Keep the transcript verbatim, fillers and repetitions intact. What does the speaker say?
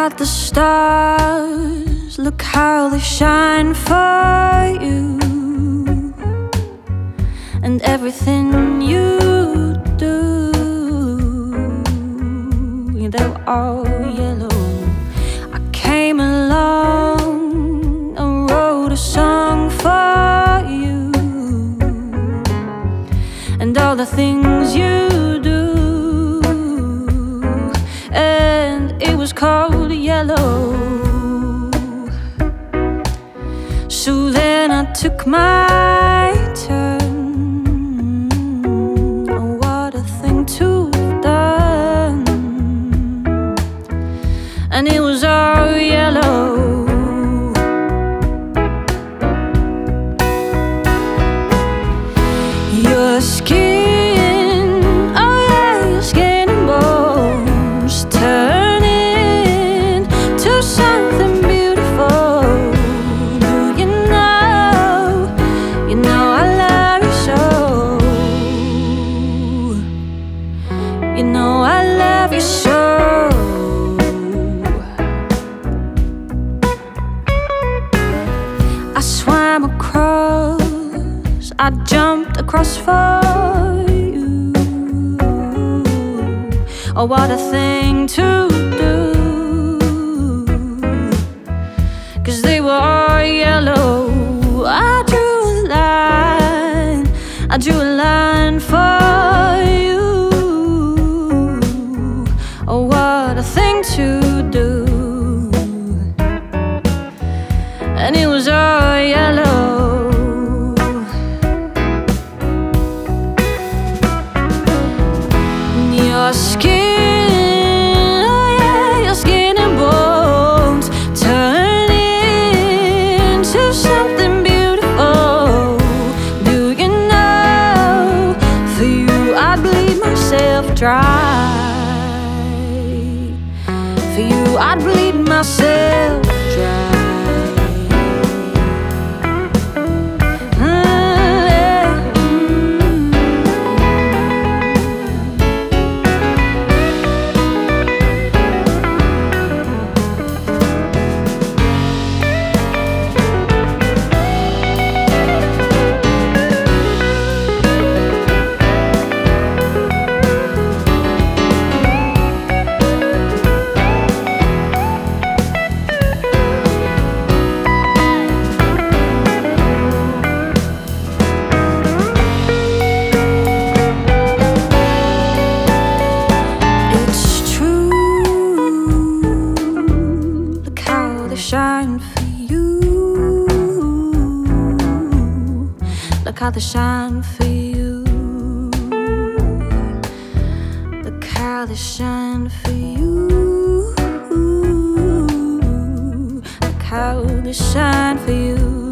at the stars, look how they shine for you. And everything you do, they were all yellow. I came along and wrote a song for you. And all the things you do, and it was called Yellow. So then I took my turn. Oh, what a thing to have done. And it was all yellow. Your skin, oh yeah, your skin and bones turn into something beautiful. Do you know, you know I love you so. You know I love you so. I swam across, I jumped across for you. Oh, what a thing to do. 'Cause they were all yellow. I drew a line, I drew a line for you. Oh, what a thing to do. And it was all yellow. Your skin, oh yeah, your skin and bones turn into something beautiful. Do you know, for you I'd bleed myself dry. For you I'd bleed myself dry. Shine for you. Look how they shine for you. Look how they shine for you. Look how they shine for you.